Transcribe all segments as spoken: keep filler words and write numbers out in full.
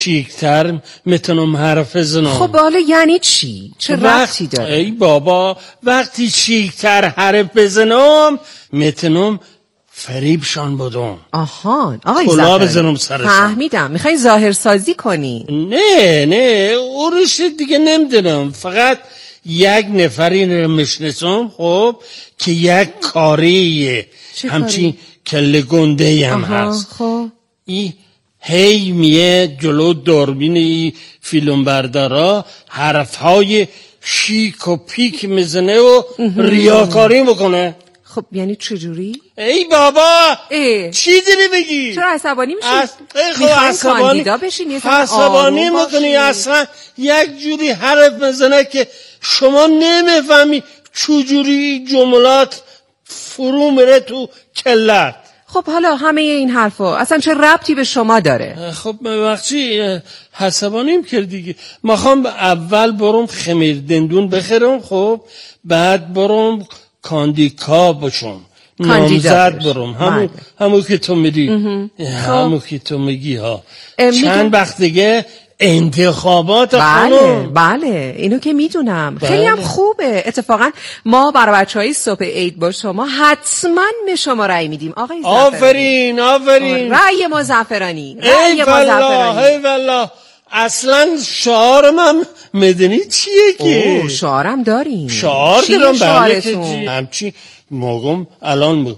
چیکتر میتونم حرف بزنم. خب حالا یعنی چی؟ چه ربطی داره؟ ای بابا وقتی چیکتر حرف بزنم میتونم فریبشان بدم. آها آقای کلا زعفرانی بزنم سرشان. فهمیدم میخوای ظاهر سازی کنی. نه نه اورش دیگه نمیدونم، فقط یک نفری رو میشناسم خب که یک کاریه همچین کله گنده هم هست. خب ای هی میه جلو دوربین ای فیلم بردارا حرفهای شیک و پیک میزنه و ریاکاری میکنه. خب یعنی چجوری؟ ای بابا ای. چی داری بگی؟ چرا عصبانی میشی؟ از... میخواین کاندیدا بشین؟ عصبانی میکنی اصلا یک جوری حرف میزنه که شما نمیفهمی چجوری جملات فرو میره تو کلت. خب حالا همه این حرفا اصلا چه ربطی به شما داره؟ خب وقتی حسابانیم کردی ما خوام اول برم خمیر دندون بخرم، خب بعد برم کاندیکا بشم، نامزد برم، همون همون که تو میدی، همون که تو میگی ها. چند وقت دیگه انتخابات خانم. بله بله اینو که میدونم. بله. خیلی هم خوبه. اتفاقا ما برای بچهای صبح عید با شما حتما به شما رأی میدیم آقای زعفرانی. آفرین آفرین. رأی ما زعفرانی، رأی ما زعفرانی. ای والله اصلا شعارم هم میدونی چیه که؟ اوه شعارم داریم. شعار دارم بله که همچی موقعم الان موقع.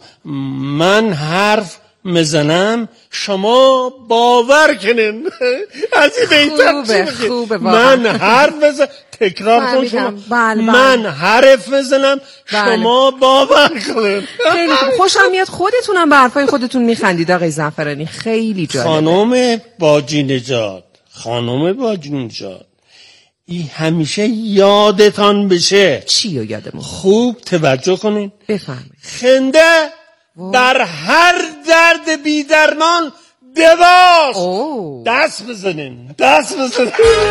من حرف میزنم شما باور کنین. از این خوبه خوبه من حرف بزنم تکرار کن شما. بله بله. من حرف بزنم بله. شما باور کنین. خیلی خوب. خوشم میاد خودتونم به حرفای خودتون میخندید آقای زعفرانی. خیلی جالبه. خانم باجی نژاد، خانم باجی نژاد این همیشه یادتان بشه. چی رو یادمون؟ خوب توجه کنین. بفهمید. خنده بر هر درد بی درمان دواست. دست بزنین دست بزنین.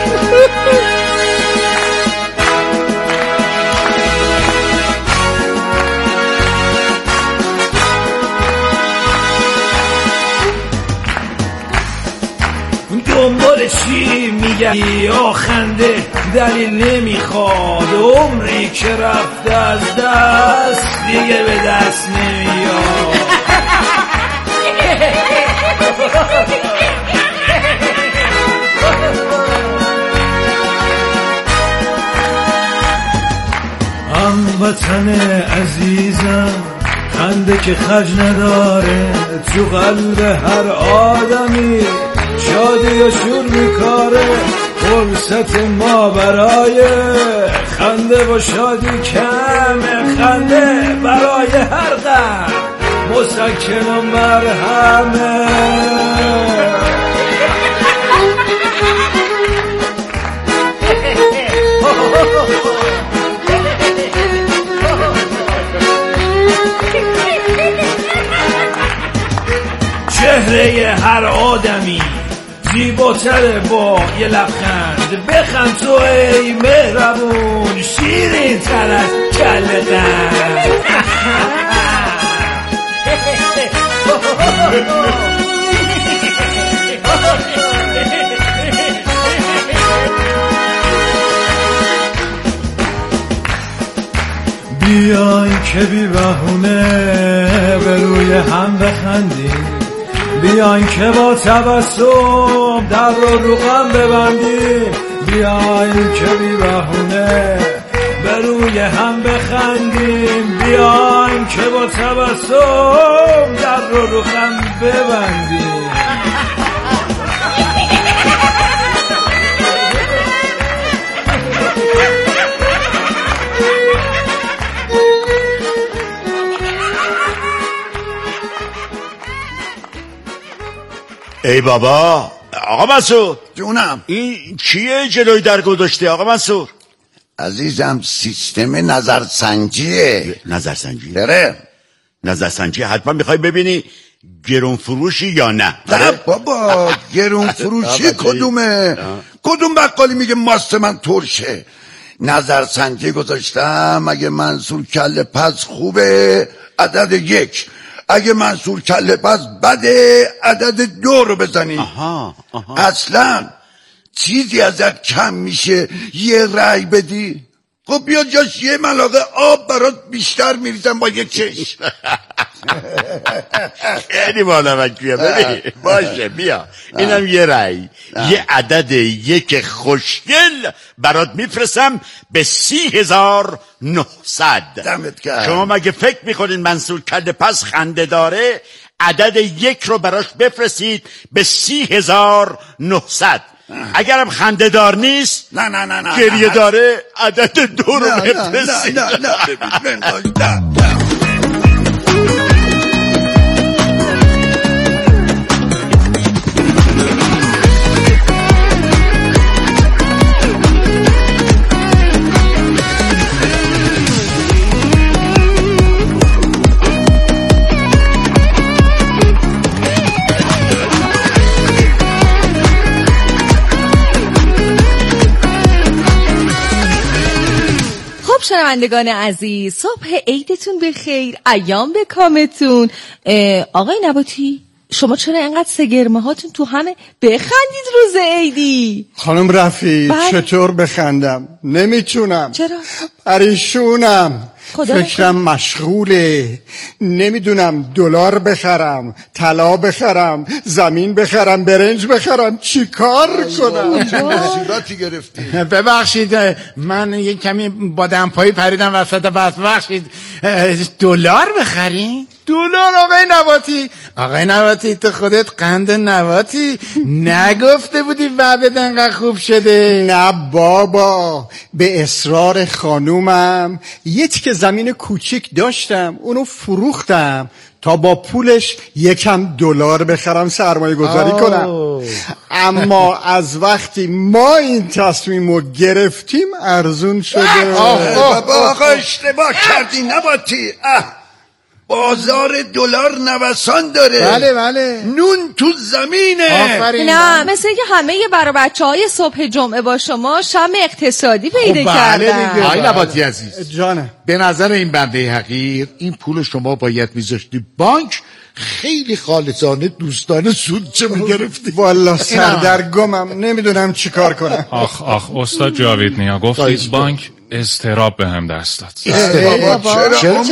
دنبال چی میگردی آخنده؟ دلیل نمیخواد، عمری که رفته از دست دیگه به دست نمیاد. هموطن عزیزم خنده که خرج نداره، تو قلب هر آدمی شادی و شور میکاره. فرصت ما برای خنده و شادی کمه، خنده برای هر غم مسکن و مرهمه. چهره هر آدمی زیباتره با یه لبخند. بخند تو ای مهربون، شیرین تر از کله قند. بیاین که بی بهونه به روی هم بخندیم، بیاین که با تبسم در رو رو غم ببندیم. بیاین که بی بهونه به روی هم بخندیم، بیاین که با تبسم در رو رو غم ببندیم. ای بابا آقا منصور جونم، این کیه جلوی در گذاشته آقا منصور؟ عزیزم سیستم نظرسنجیه. نظرسنجی؟ داره نظرسنجی حتما میخوای ببینی گرون فروشی یا نه؟ نه بابا گرون فروشی کدومه؟ کدوم بقالی میگه ماست من ترشه؟ نظرسنجی گذاشتم اگه منصور کله پس خوبه عدد یک، اگه منصور کله پس بده عدد دو رو بزنی. آها آها. اصلا چیزی ازت کم میشه یه رأی بدی؟ خب بیا جاش یه ملاقه آب برات بیشتر میریزم با یه چشم. خیلی بانمکیه. ببین باشه بیا اینم یه رأی، یه عدد یک خوشگل برات میفرستم به سی هزار نهصد. دمت گرم. شما مگه فکر میکنین منصور کله پس خنده داره؟ عدد یک رو براش بفرستید به سی هزار نهصد. اگرم خنده دار نیست نه نه نه نه گریه داره عدد دو رو بفرستید. نه نه نه نه نه. شنوندگان عزیز، صبح عیدتون بخیر، ایام به کامتون. آقای نباتی شما چرا اینقدر سگرمه هاتون تو همه؟ بخندید روز عیدی. خانم رفیع بله. چطور بخندم؟ نمیتونم. چرا؟ پریشونم، فکرم خدا. مشغوله، نمیدونم دلار بخرم، طلا بخرم، زمین بخرم، برنج بخرم، چی کار کنم؟ صورتی گرفتی. ببخشید من یه کمی با دمپایی پریدم وسط بس. ببخشید دلار بخرین؟ دلار آقای نباتی؟ آقای نباتی تو خودت قند نباتی نگفته بودی وعدت انقدر خوب شده؟ نه بابا، به اصرار خانومم یه تیکه زمین کوچیک داشتم اونو فروختم تا با پولش یکم دلار بخرم سرمایه گذاری کنم. اما از وقتی ما این تصمیمو گرفتیم ارزون شده. بابا آقا اشتباه کردی نباتی. بازار دلار نوسان داره. بله بله. نون تو زمینه. آفرین. نه مثل اینکه همه برای بچه های صبح جمعه با شما شم اقتصادی پیدا کردن. آقای نباتی عزیز جانه، به نظر این بنده حقیر این پول شما باید میذاشتی بانک، خیلی خالصانه دوستانه سود چه میگرفتی. والا سردرگمم، نمیدونم چی کار کنم. آخ آخ استاد جاوید نیا گفتید بانک استراب به هم دست داد. چرا؟ چرا؟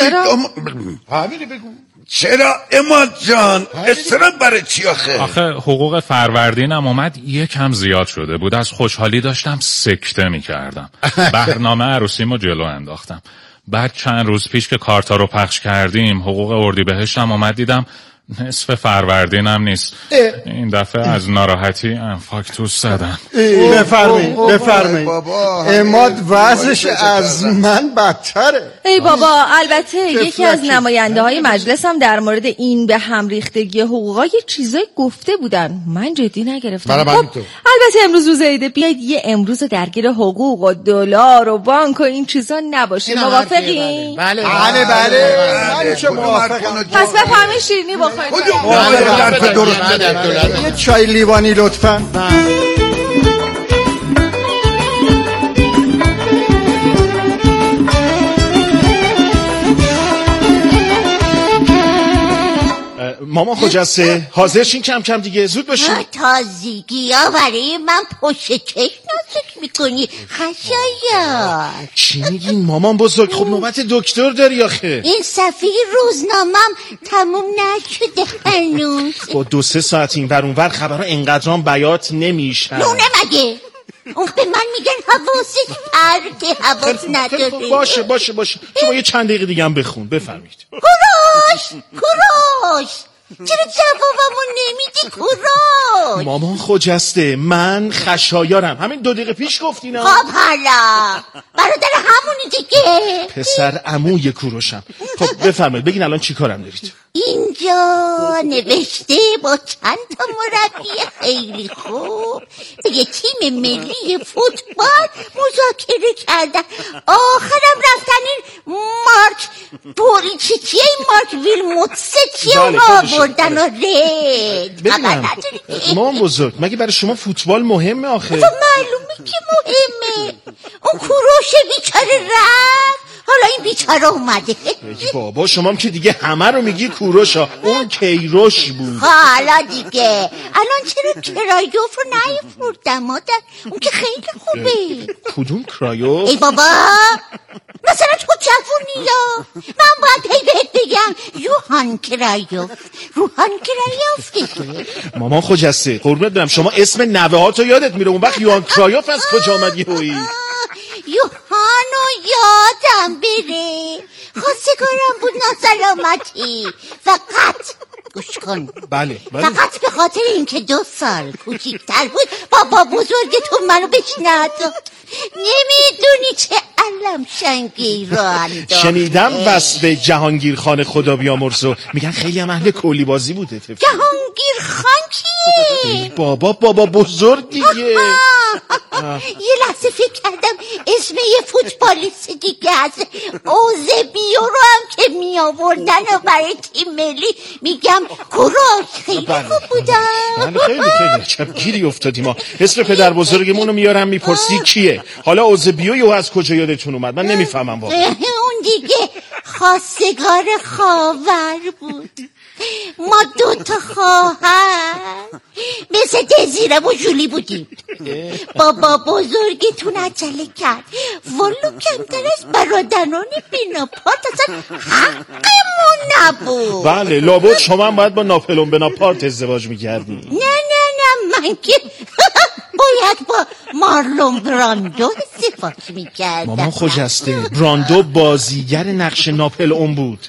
چرا اماد جان استراب برای چی آخه؟ آخه حقوق فروردینم اومد یکم زیاد شده بود، از خوشحالی داشتم سکته میکردم. برنامه عروسیمو جلو انداختم. بعد چند روز پیش که کارتا رو پخش کردیم حقوق اردیبهشتم اومد دیدم نصف فروردینم نیست. این دفعه از ناراحتی انفاکتوس زدن. بفرمایید بفرمایید. اماد وضعش از من بدتره. ای بابا البته یکی از نماینده های مجلس هم در مورد این به هم ریختگی حقوقا یه چیزای گفته بودن، من جدی نگرفتم. خب البته امروز روز عیده، بیاید یه امروز درگیر حقوق و دلار و بانک و این چیزا نباشیم. موافقی؟ بله بله بله. من چه موافقم. پس بفرمایید شیرینی بخورید. یه چای لیوانی لطفاً. مامان خجسته حاضر شین کم کم دیگه، زود باشین. تازگی ها برای من پشت چشم نازک میکنی خشایار. چی میگین مامان بزرگ؟ خب نوبت دکتر داری آخه. این صفحه روزنامم تموم نشده هنوز. با دو سه ساعت این ور اون ور خبرها اینقدرام بیات نمیشن. نونه مگه؟ اون به من میگن حواسش پرته، حواس نداره. باشه باشه باشه شما یه چند دقیقه دیگه هم بخون. بفرمایید. کوروش کوروش چرا جوابمو نمیدی کوروش؟ مامان خجسته من خشایارم، همین دو دقیقه پیش گفتینا. خب حالا برادر همونی دیگه، پسر عموی کوروشم. خب بفرمایید بگین الان چی کارم دارید؟ اینجا نوشته با چند تا مربی خیلی خوب به یه تیم ملی فوتبال مذاکره کردن. آخرم رفتن این مارک دوریچیچی مارک ویلموتسه چیه اونا بردن و رد. ببینم مامان بزرگ مگه برای شما فوتبال مهمه آخه؟ تو معلومه که مهمه. اون کوروش بیچاره رفت حالا این بیچاره اومده. بابا شما که دیگه همه رو میگی کوروشا، اون کیروش بود. حالا دیگه الان چرا کرایوف رو نیفروردم مادر؟ اون که خیلی خوبه. کدوم کرایوف؟ ای بابا مثلا تو جوونی یا من باید هی بهت بگم یوهان کرایوف، روحان کرایوف دیگه. مامان خجسته قربونت برم، شما اسم نوه ها تو یادت میره، اون وقت یوهان کرایوف از کجا آمد یهویی؟ یوهانو یادم بره، خواستگارم بود ناسلامتی. فقط گوش کن، بله بله، فقط به خاطر اینکه دو سال کوچیک‌تر بود بابا بزرگتون منو بشناد. نمیدونی چه علم شنگی رو انداخته. شنیدم وصف جهانگیر خان خدا بیامرزو میگن خیلی هم اهل کلی بازی بوده. جهانگیر خان کیه؟ بابا بابا بزرگ دیگه. یه لحظه فکر کردم اسم یه فوتبالیست دیگه از اوزبیو رو هم که می آوردن و برای تیم ملی میگم کوروش خیلی خوب بودن. خیلی خیلی چپ گیری افتادیم ما. اسم پدر بزرگمون رو میارم میپرسی کیه؟ حالا اوزبیو یو از کجا یادتون اومد؟ من نمیفهمم واقعا. اون دیگه خواستگار خاور بود. ما دو تا خواهر مثل دزیرم و جولی بودیم. بابا بزرگتون عجله کرد ولو کمتر از برادران بناپارت اصلا حقمون نبود. بله لابد شما هم باید با ناپلون بناپارت ازدواج میکردی. نه نه نه من که باید با مارلون براندو ازدواج میکردم. مامان خجسته براندو بازیگر نقش ناپلئون بود.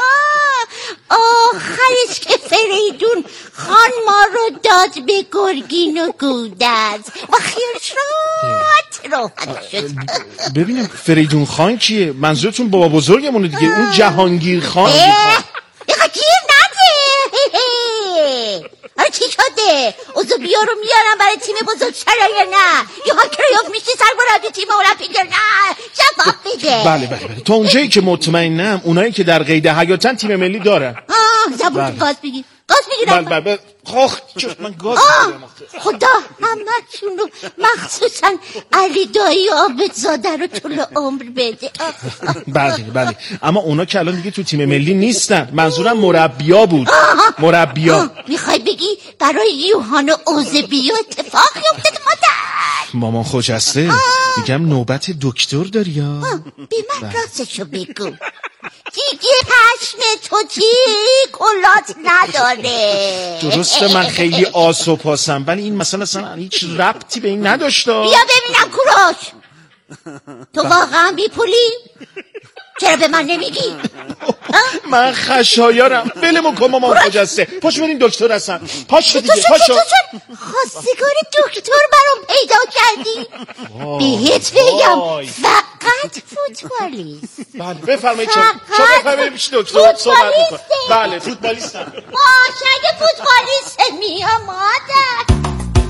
آخرش که فریدون خان ما رو داد به گرگین و گودرز و خیالش راحت راحت شد. ببینم فریدون خان کیه؟ منظورتون بابا بزرگمونه دیگه، اون جهانگیر خان. یه گیر نده. آره چی شده؟ اوزبیو رو میارم برای تیم بزرگتر یا نه؟ یوهان کرایوف میشی سرمربی تیم المپیک یا نه؟ جواب بده. بله بله بله تا اونجایی که مطمئنم اونایی که در قید حیاتن تیم ملی دارن. آه زبون گاز بگیر گاز بگیرم. بله بله خاخ من گاز بگیرم. خدا همه رو مخصوصا علی دایی عابدزاده رو طول عمر بده. بله بله اما اونا که الان دیگه تو تیم ملی نیستن، منظورم مربیا بود. مربیا. میخوای بگی برای یوهان و اوزبیو اتفاقی افتاد مادر؟ مامان خجسته میگم نوبت دکتر داری یا؟ بی من راستشو بگو دیگه پشم تو چی کلات نداره. درسته من خیلی آس و پاسم ولی این مثلا اصلا هیچ ربطی به این نداشته. بیا ببینم کوروش تو واقعا بی پولی؟ چرا به من نمیگی؟ من خشایارم بلمون کن مامان خجسته. پاش بریم دکتر هستن. پاش دیگه پاشو. خواستگار دکتر برام پیدا کردی؟ بهت بگم فقط فوتبالیست. بله بفرمایید چون چون بفرمایید پیش دکتر صحبت میکنم. بله فوتبالیستم. باشه اگه فوتبالیست میام مادر.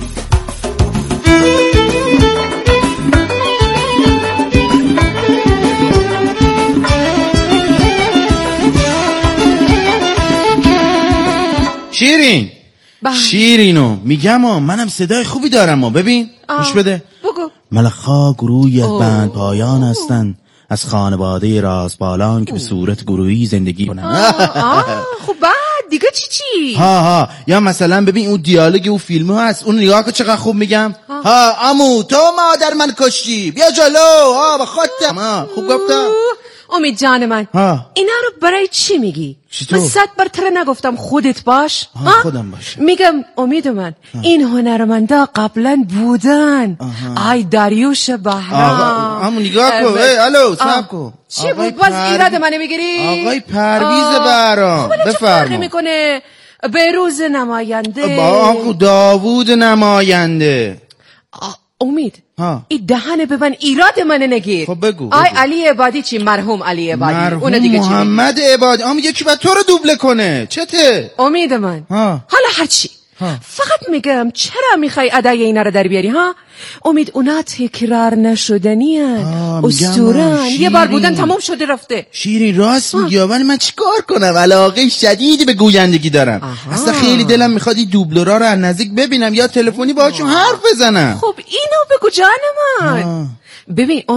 شیرین شیرینو میگم ها منم صدای خوبی دارم ها ببین گوش بده بگو. ملخا گروهی از بند پایان هستن از خانواده رازبالان که به صورت گروهی زندگی کنن. خب بعد دیگه چی چی؟ ها ها یا مثلا ببین اون دیالوگ اون فیلم ها هست اون نگاه که چقدر خوب میگم. ها, ها عمو تو مادر من کشتی بیا جلو ها با خودم. خوب گفتم امید جان من ها. اینا رو برای چی میگی؟ من صد بار تره نگفتم خودت باش. ها خودم باش. میگم امید من ها. این هنرمندا قبلا بودن. آها. آی داریوش بهرام همون نگاه کن. الو صبر کن. چی بود باز ایراد منو میگیری؟ آقای پرویز بهرام بفرما. میکنه بهروز نماینده آقا داوود نماینده. امید ها. این دهنه به من ایراد منه نگیر. خب بگو, بگو. آی علی عبادی چی؟ مرحوم علی عبادی. مرحوم اون دیگه چی؟ محمد عبادی. آم یکی بعد تو رو دوبله کنه. چته؟ امید من ها. حالا هرچی ها. فقط میگم چرا میخوای ادای اینا رو در بیاری ها؟ امید اونا تکرار نشدنی هن اسطورن یه بار بودن تمام شده رفته. شیرین راست میگی ولی من چیکار کنم علاقه شدیدی به گویندگی دارم. آها. اصلا خیلی دلم میخواد این دوبلورا رو از نزدیک ببینم یا تلفنی باهاشون حرف بزنم. خب اینو بگو جان من. آه. ببین امید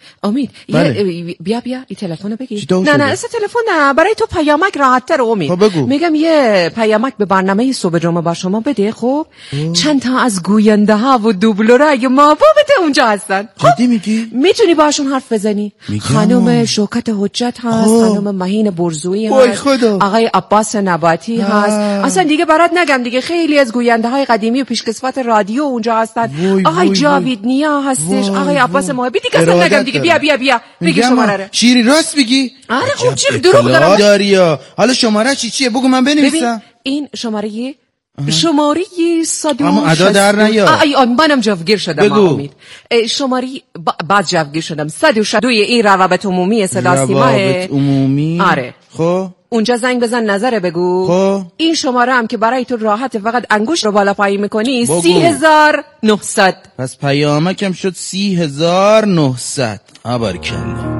امید بله. یه بیا بیا این تلفن بگیر. نه نه نه اصلا تلفن نه، برای تو پیامک راحت تر امید. میگم یه پیامک به برنامه صبح جمعه با شما بده. خب چند تا از گوینده ها و دوبلورای ما بابت اونجا هستن. جدی میگی؟ میتونی باشون حرف بزنی. خانم شوکت حجت هست، خانم مهین برزویی هست، آقای عباس نباتی هست. اصلا دیگه برات نگم دیگه خیلی از گوینده های قدیمی و پیشکسوت رادیو اونجا هستن. آقای جاوید نیا هستش، آقای عباس محبی دیگه اصلا نگم دیگه. بیا بیا بیا بگی شماره رو. شیری راست بگی؟ آره خوب چی دروغ دارم داریا. حالا شماره چی چیه بگو من بنویسم. این شماره شماره صد و اما ادا در نیا. ای آن منم جوگیر شدم امید. شماره بعد جوگیر شدم صد و شصت و دو این روابط عمومی صدا سیما. روابط عمومی. آره خب اونجا زنگ بزن نظره بگو. خب این شماره هم که برای تو راحت فقط انگشت رو بالا پایی میکنی. سی هزار نهصد. پس پیامکم شد سی هزار نهصد. آبارکلا.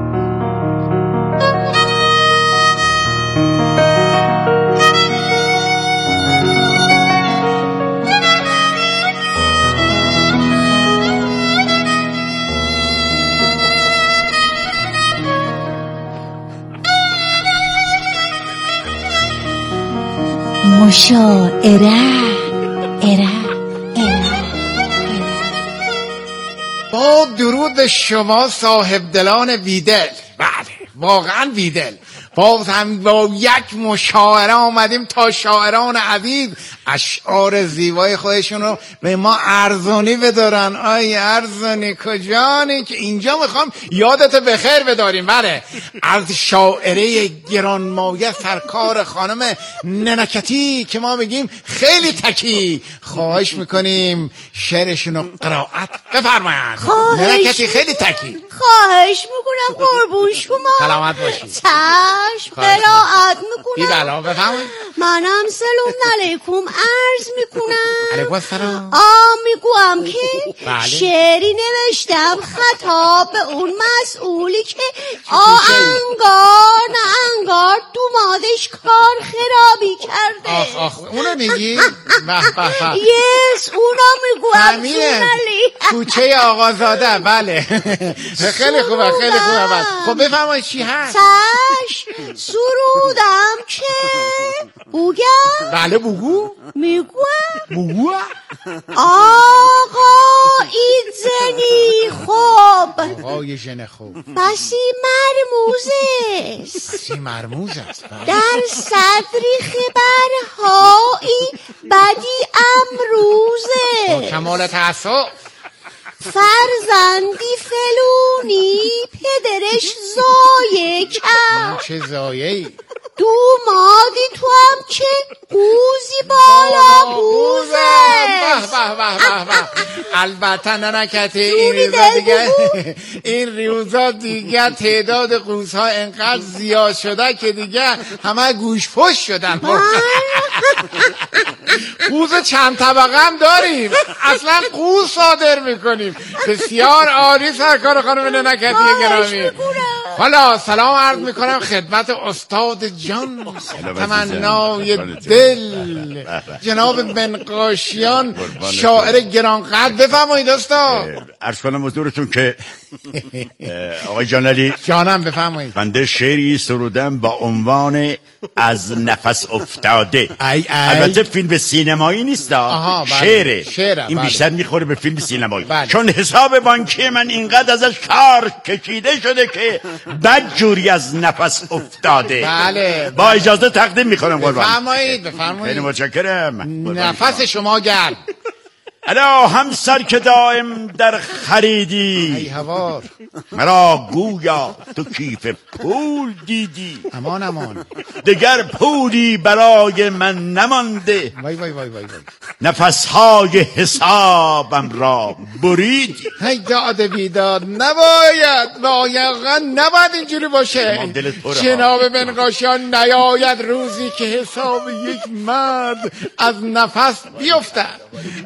مشاعره اره اره با درود شما صاحب دلان بیدل. بله واقعا بیدل. باز هم با یک مشاعره آمدیم تا شاعران عزیز اشعار زیبای خودشون رو به ما ارزونی بدارن. آی ارزونی کجانی که اینجا میخوام یادت بخیر بداریم. بله از شاعره گرانمایه سرکار خانم ننکتی که ما میگیم خیلی تکی خواهش میکنیم شعرشون رو قرائت بفرمایند. ننکتی خیلی تکی خواهش میکنم قربون شما. سلامت باشید. چشم قرائت میکنم. بی بلا بفرمایید. منم سلام علیکم عرض میکنم. علیکم السلام. آ میگوام که بله. شعری نوشتم خطاب به اون مسئولی که آ انگار نه انگار دومادش کار خرابی کرده. آخ آخ اونو میگی؟ به به به. یس اونو میگوام جونالی. کوچه آقازاده. بله خیلی خوبه خیلی خوبه. خب بفرمایید چی هست؟ چشم سرودم که بوگم. بله بگو. میگوام بگو. آقا این زنی خوب. آقای ژن خوب. بسی مرموزه. بسی مرموز است. در صدری خبرهایی بدی امروزه. کمال تعصب. فرزندی فلونی پدرش زایه کرد. چه زایه‌ای؟ دومادی تو هم که قوزی بالا قوزه. به به به به. البته ننکته این ریوزا دیگه این ریوزا دیگه تعداد قوزها انقدر زیاد شده که دیگه همه گوش پشت شدن. قوز چند طبقه هم داریم. اصلا قوز صادر میکنیم. بسیار عالی سرکار خانم ننکتی گرامی. حالا سلام عرض میکنم خدمت استاد جان تمنای دل جناب بنقاشیان شاعر گرانقدر. بفرمایید استاد. عرض کنم حضورتون که آقای جانعلی جانم بفرمایید. بنده شعری سرودم با عنوان از نفس افتاده. ای ای. البته فیلم سینمایی نیست. شعره. شعره این بله. بیشتر میخوره به فیلم سینمایی بله. چون حساب بانکی من اینقدر ازش کار کشیده شده که بد جوری از نفس افتاده. بله. با اجازه تقدیم میکنم قربان. بفرمایید بفرمایید. خیلی متشکرم. نفس شما گرم. الا همسر که دائم در خریدی ای هوار مرا گویا تو کیف پول دیدی. امان امان. دگر پولی برای من نمانده. وای وای وای وای وای. نفسهای حسابم را بریدی. هی داد بیداد نباید واقعا نباید اینجوری باشه. جناب بنقاشیان نیاید روزی که حساب یک مرد از نفس بیفتد. ممنون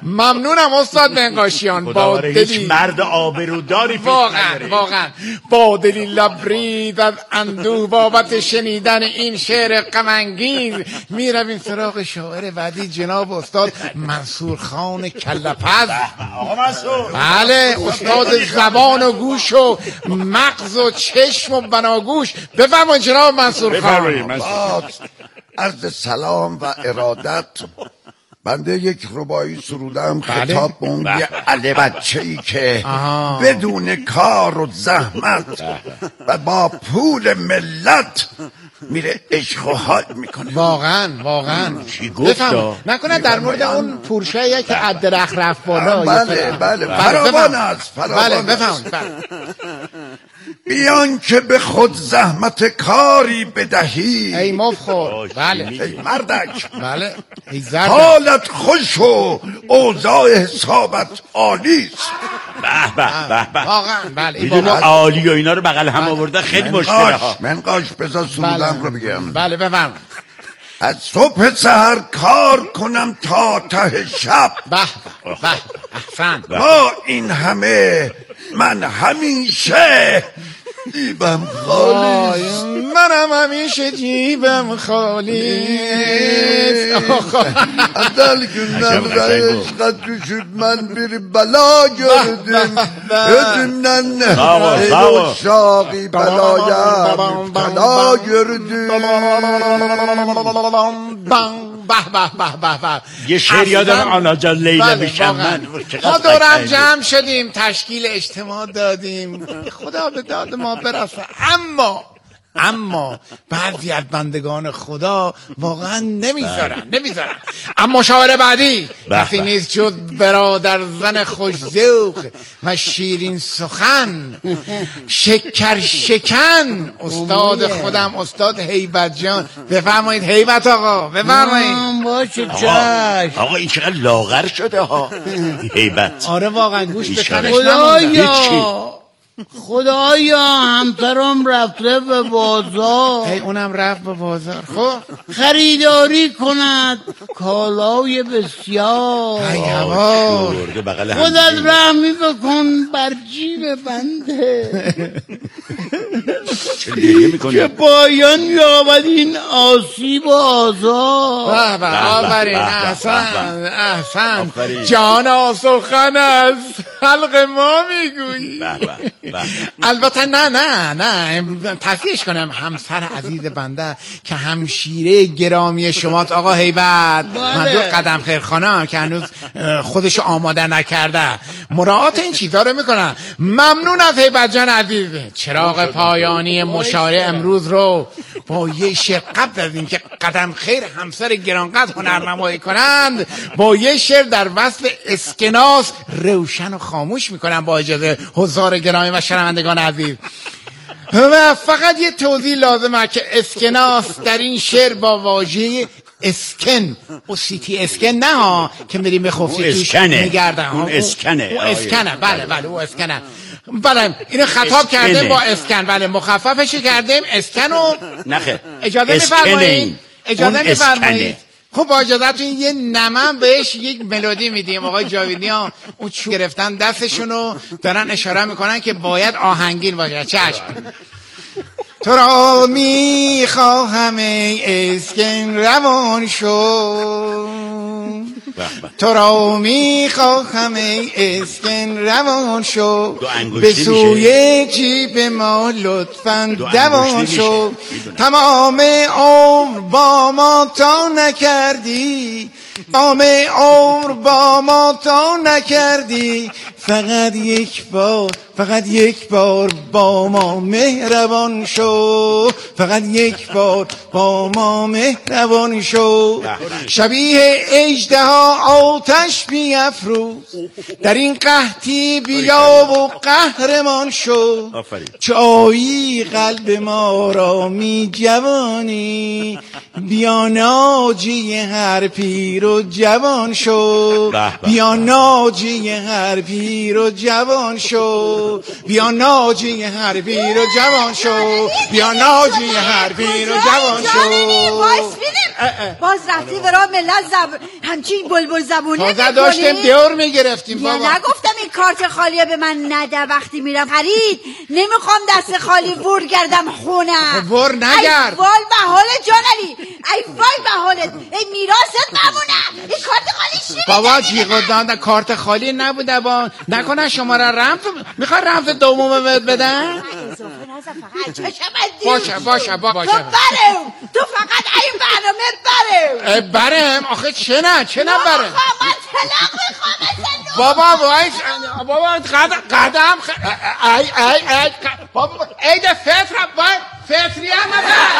ممنونم استاد منقاشیان. با دلی مرد آبروداری واقعا واقعا با دلی لبرید از اندوه بابت شنیدن این شعر غم انگیز میرویم سراغ شاعر بعدی جناب استاد منصور خان کله‌پز. آقا منصور. بله استاد زبان و گوش و مغز و چشم و بناگوش. بفرمایید جناب منصور خان. عرض سلام و ارادت. بنده یک ربایی سرودم خطاب به اون یه علی بچه ای که بدون کار و زحمت و با پول ملت میره عشق و حال میکنه. واقعا واقعا چی گفت؟ نکنه در مورد اون پورشه که از درخت رفت بالا. بله بله فراوان است. بله بفرمایید. بیان که به خود زحمت کاری بدهی ای مفخور. بله ای مردک. بله ای زرد. حالت خوش و اوضاع حسابت عالیست. به به به به. واقعا بله. میدون عالی و اینا رو بغل هم آورده خیلی مشکله ها. منقاش بذار سرودم رو بگم. بله بفرم. از صبح سحر کار کنم تا ته شب. به به احسن. با این همه من همیشه جیبم خالی. منم همیشه جیبم خالی. ازل گندم و عشقت شد من بری بلا گردیم ادمنن ای شاقی بلایم بلا گردیم. به به به به به. یه شعر یادم آنا جان لیلا بشم من. ما دورم جمع شدیم تشکیل اجتماع دادیم خدا به داد ما برسه. اما اما بعضی از بندگان خدا واقعا نمیذارن نمیذارن. اما شاعر بعدی کسی نیست جز برادر زن خوش‌ذوق و شیرین سخن شکر شکن استاد خودم استاد هیبت جان. بفرمایید هیبت آقا بفرمایید. باشه چشم. آقا این چقدر لاغر شده ها هیبت. آره واقعا گوش به تنش خدایا خدایا همسرم رفته به بازار. ای اونم رفت به بازار. خب خریداری کند کالای بسیار. ای هوا خودت رحمی بکن بر جیب بنده که پایان یابد این آسیب و آزار. به به آفرین احسن احسن. جانا سخن از حلق ما میگویی. البته نه نه نه تصحیحش کنم همسر عزیز بنده که همشیره گرامی شماست آقا هیبت. منظور قدم خیرخانه که هنوز خودشو آماده نکرده مراعات این چیزا رو میکنن. ممنون از هیبت جان عزیز. چراغ پایانی مشاعره امروز رو با یه شعر قبل از اینکه قدم خیر همسر گرانقدر هنرنمایی کنند با یه شعر در وصف اسکناس روشن و خاموش میکنم با اجازه حضار گرامی و شنوندگان عزیز. و فقط یه توضیح لازمه که اسکناس در این شعر با واژه اسکن او سیتی اسکن نه ها که میریم به خفتی توش میگردن. اون اسکنه اون اسکنه. بله بله اون اسکنه. بله اینو خطاب کردیم با اسکن. بله مخففش کردیم اسکن و نخه اجازه میفرمایید اجازه میفرمایید. خب با اجازهتون یه نمم بهش یک ملودی میدیم. آقای جاویدیان اون چو گرفتن دستشونو دارن اشاره میکنن که باید آهنگین باشه. چشم. تو را میخواهم ای اسکن روان شو تو را میخواهم ای اسکن روان شو به سوی جیب ما لطفاً دوان شو. تمام عمر با ما تا نکردی تمام عمر با ما تا نکردی فقط یک بار فقط یک بار با ما مهربان شو فقط یک بار با ما مهربان شو. شبیه اژدها آتش بیفروز در این قحطی بیا و قهرمان شو. چایی قلب ما را می جوانی بیا ناجی هر پیر و جوان شو، بیا ناجی هر پیر و جوان شو، بیا ناجی هر پیر و جوان شو، بیا ناجی هر پیر و جوان شو. باز رفتی برای ملت زب... همچین بلبل زبونه میکنی؟ تازه داشتیم دیور میگرفتیم بابا. نگفتم این کارت خالیه به من نده وقتی میرم خرید. نمیخوام دست خالی ور گردم خونم. ور نگرد. ای وال به حال جانلی، ای وال به حالت، ای میراثت نمونه. این کارت خالی چی؟ بابا جیغدان کارت خالی نبوده با نکنه شما را رمز میخوای رمز دومو بهت بدن؟ باشه باشه باشه. تو برم، تو فقط این برنامه برم. برم آخه چه نه چه نه برم؟ من طلاق میخوام. بابا وایس بابا قدم قدم ای ای ای بابا عید فطر وای فطری هم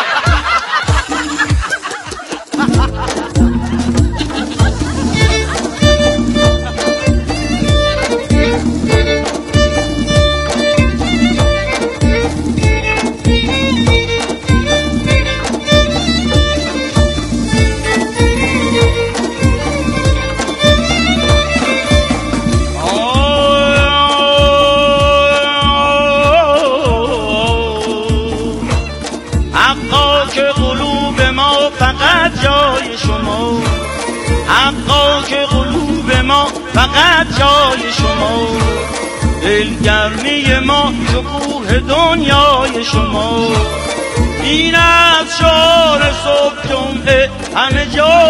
فقط جای شما، دلگرمی ما شکوه دنیای شما. این از شعار صبح جمعه همه جا،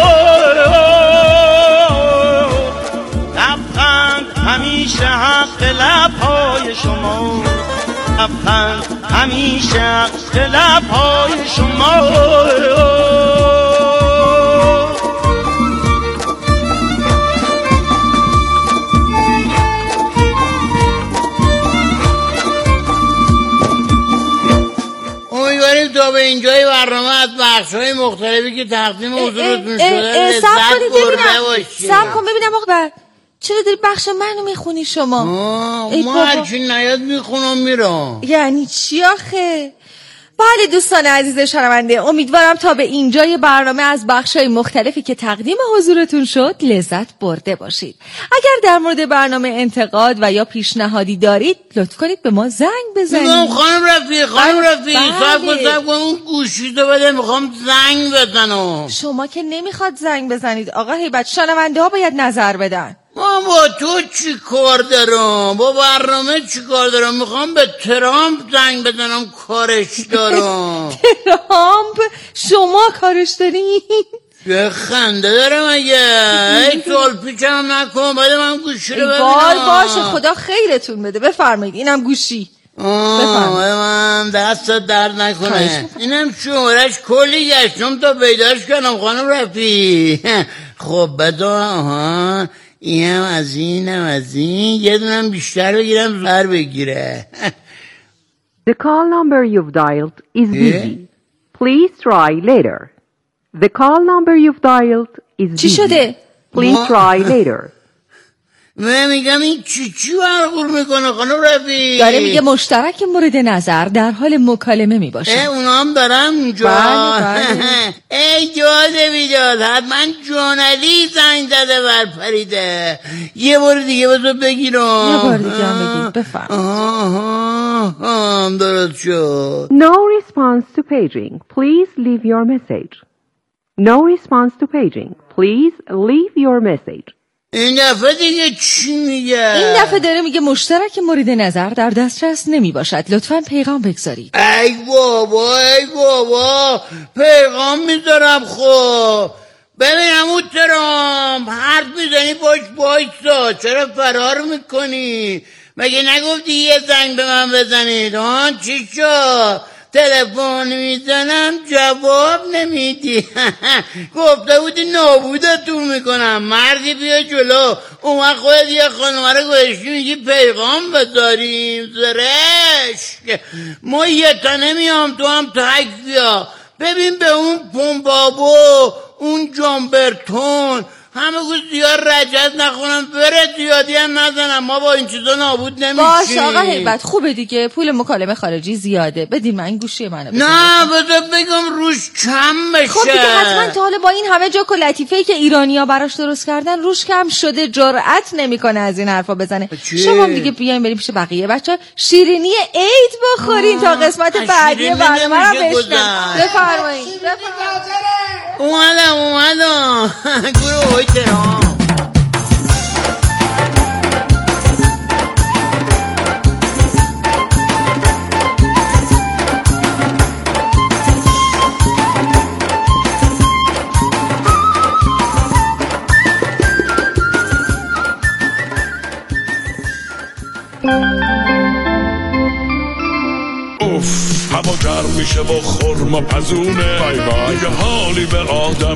لبخند همیشه حق لبهای شما، لبخند همیشه حق لبهای شما. تا به اینجای برنامه از بخش‌های مختلفی که تقدیم حضورتون شده لذت برده باشید. سب کن ببینم آقا چرا داری بخش منو میخونی شما؟ ما هرچی نیاد میخونم میرم. یعنی چی آخه؟ بله دوستان عزیز شنونده، امیدوارم تا به اینجای برنامه از بخش‌های مختلفی که تقدیم حضورتون شد لذت برده باشید. اگر در مورد برنامه انتقاد و یا پیشنهادی دارید لطف کنید به ما زنگ بزنید. میگم خانم رفیق خانم رفیق صاحب کن صاحب کن اون گوشی تو بده، میخوام زنگ بزنم. شما که نمیخواد زنگ بزنید آقا هیبت، شنونده ها باید نظر بدن. ما با تو چی کار دارم؟ با برنامه چی کار دارم؟ میخوام به ترامپ زنگ بزنم، کارش دارم. ترامپ؟ شما کارش دارید؟ به خنده دارم اگه ای سوال پیچم نکن، بده من گوشی رو ببینم. وای باشه خدا خیرتون بده، بفرمایید اینم گوشی. آه من دست درد نکنه. اینم شمارش کلی گشتم تا پیداش کنم خانم رفی. خب بدا آها اینم از این اینم از این یه دونم بیشتر بگیرم زر بگیره. The call number you've dialed is busy. Please try later. The call number you've dialed is busy. چی شده؟ Please try later. من میگم این چی چی برخور میکنه خانم رفی؟ داره میگه مشترک مورد نظر در حال مکالمه میباشه. اه اونا هم دارم اونجا. بله بله. ای جاده بیداد حتما جونالی زنگ زده بر پریده. یه بار دیگه بذار بگیرم. یه بار دیگه هم بگیر بفرم. آها آها درست شد. No response to paging. Please leave your message. No response to paging. Please leave your message. این دفعه دیگه چی میگه؟ این دفعه داره میگه مشترک مورد نظر در دسترس نمی باشد، لطفاً پیغام بگذارید. ای بابا ای بابا پیغام میذارم. خب ببینم اون ترام حرف میزنی باش بایستا، چرا فرار میکنی؟ مگه نگفتی یه زنگ به من بزنید؟ آن چی شد؟ تلفن میزنم جواب نمیدی. گفته بودی نابودتون میکنم. مردی بیا جلو، اون وقت خودت یه خانومه رو گوشتی میگی پیغام بذاریم. زرشک ما یه تا نمیام تو هم تک بیا. ببین به اون پومبابو اون جامبرتون همه گوش زیاد رجز نخونم بره زیادی هم نزنم ما با این چیزا نابود نمیشیم. باش آقا هیبت خوبه دیگه پول مکالمه خارجی زیاده بدین من گوشی منو بدین. نه بذار بگم روش کم بشه. خب دیگه حتما تا حالا با این همه جوک و لطیفه‌ای که ایرانی‌ها براش درست کردن روش کم شده جرأت نمیکنه از این حرفا بزنه. شما هم دیگه بیاین بریم پیش بقیه بچه‌ها شیرینی عید بخورین تا قسمت بعدی برنامه رو بشنویم. بفرمایید. اومدم اومدم گروه احترام. اوف هوا گرم میشه با خرما پزونه دیگه حالی به آدم